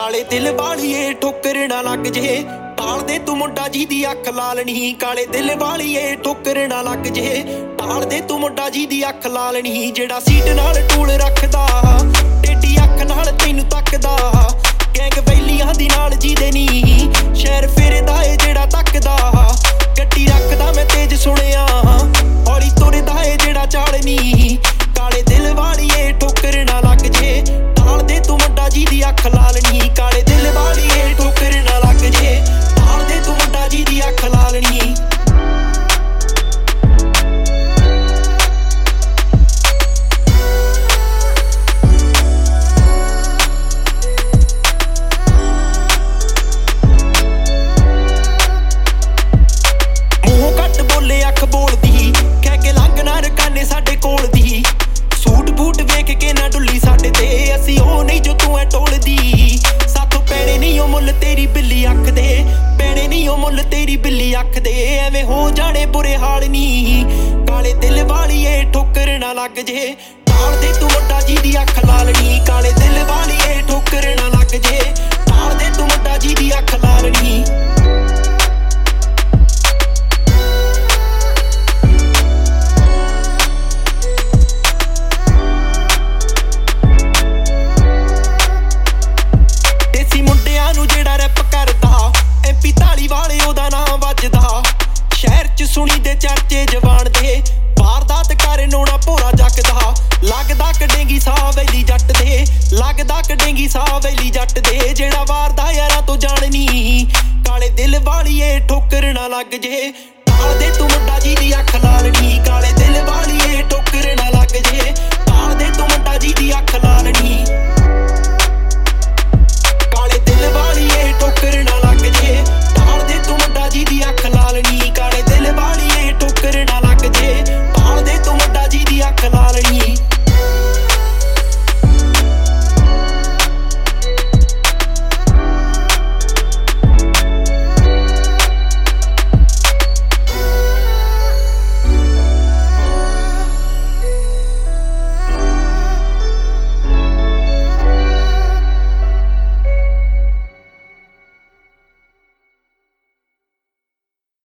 ਕਾਲੇ ਦਿਲ ਵਾਲੀਏ ਠੋਕਰ ਨਾ ਲੱਗ ਜੇ, ਟਾਲ ਦੇ ਤੂੰ ਮੁੰਡਾ ਜੀ ਦੀ ਅੱਖ ਲਾਲ ਨੀ। ਕਾਲੇ ਦਿਲ ਵਾਲੀਏ ਠੋਕਰ ਨਾ ਲੱਗ ਜੇ, ਟਾਲ ਦੇ ਤੂੰ ਮੁੰਡਾ ਜੀ ਦੀ ਅੱਖ ਲਾਲ ਨੀ। ਜਿਹੜਾ ਸੀਟ ਨਾਲ ਟੂਲ ਰੱਖਦਾ, ਟੇਢੀ ਅੱਖ ਨਾਲ ਤੈਨੂੰ ਤੱਕਦਾ, ਗੈਂਗ ਵੈਲੀਆਂ ਦੀ ਨਾਲ ਜੀਦੇ ਨੀ। ਸ਼ਹਿਰ ਫਿਰਦਾ ਏ ਜਿਹੜਾ ਤੱਕਦਾ, ਗੱਡੀ ਰੱਖਦਾ ਮੈਂ ਤੇਜ ਸੁਣਿਆ, ਹੌਲੀ ਤੁਰਦਾ ਏ ਜਿਹੜਾ ਚਾਲ ਨੀ। ਕਾਲੇ ਦਿਲ ਵਾਲੀਏ ਠੋਕਰ ਨਾ ਲੱਗ ਜੇ, ਟਾਲ ਦੇ ਤੂੰ ਮੁੰਡਾ ਜੀ ਦੀ ਅੱਖ ਲਾਲ ਨੀ। ਕਾਲੇ ਦਿਲ ਵਾਲੀਏ ਠੋਕਰ ਨਾ ਲੱਗ ਜੇ, ਟਾਲ ਦੇ ਤੂੰ ਮੁੰਡਾ ਜੀ ਦੀ ਅੱਖ ਲਾਲ ਨੀ। ਮੂੰਹ ਘੱਟ ਬੋਲੇ ਅੱਖ ਬੋਲਦੀ, ਕਹਿ ਕੇ ਲੰਘ ਨਾ ਰਕਾਨੇ ਸਾਡੇ ਕੋਲ ਦੀ। ਸੂਟ ਬੂਟ ਵੇਖ ਕੇ ਨਾ ਡੁੱਲੀ ਸਾਡੇ ਤੇ, ਅਸੀਂ ਉਹ ਨਹੀਂ ਜੋ ਤੂੰ ਐ ਟੋਲਦੀ। ਸਾਥੋਂ ਪੈਣੇ ਨਹੀਂ ਉਹ ਮੁੱਲ ਤੇਰੀ ਬਿੱਲੀ ਅੱਖ ਦੇ, ਪੈਣੇ ਨਹੀਂ ਉਹ ਮੁੱਲ ਤੇਰੀ ਬਿੱਲੀ ਅੱਖ ਦੇ। ਐਵੇਂ ਹੋ ਜਾਣੇ ਬੁਰੇ ਹਾਲ ਨੀ। ਕਾਲੇ ਦਿਲ ਵਾਲੀਏ ਠੋਕਰ ਨਾ ਲੱਗ ਜੇ, ਟਾਲ ਦੇ ਤੂੰ ਮੁੰਡਾ ਜੀ ਦੀ ਅੱਖ ਲਾਲ ਨੀ। ਕਾਲੇ ਦਿਲ ਵਾਲੀਏ ਠੋਕਰ ਨਾ ਲੱਗ ਜੇ, ਟਾਲ ਦੇ ਤੂੰ ਮੁੰਡਾ ਜੀ ਦੀ ਅੱਖ ਲਾਲ ਨੀ। ਸ਼ਹਿਰ ਚ ਸੁਣੀ ਦੇ ਚਰਚੇ ਜਵਾਨ ਦੇ, ਵਾਰਦਾਤ ਕਰ ਨੋਣਾ ਭੋਰਾ ਜੱਕਦਾ। ਲੱਗਦਾ ਕੱਢੇਗੀ ਸਾਹ ਵੈਲੀ ਜੱਟ ਦੇ, ਲੱਗਦਾ ਕੱਢੇਗੀ ਸਾਹ ਵੈਲੀ ਜੱਟ ਦੇ। ਜਿਹੜਾ ਵਾਰਦਾ ਯਾਰਾਂ ਤੋਂ ਜਾਣਨੀ, ਕਾਲੇ ਦਿਲ ਵਾਲੀਏ ਠੋਕਰ ਨਾ ਲੱਗ ਜੇ, ਟਾਲ ਦੇ ਤੂੰ ਮੁੰਡਾ ਜੀ ਦੀ ਅੱਖ ਲਾਲ ਨੀ। ਕਾਲੇ ਦਿਲ ਵਾਲੀਏ ਠੋਕਰ ਨਾ ਲੱਗ ਜੇ, ਟਾਲ ਦੇ ਤੂੰ ਮੁੰਡਾ ਜੀ ਦੀ ਅੱਖ ਲਾਲ ਨੀ।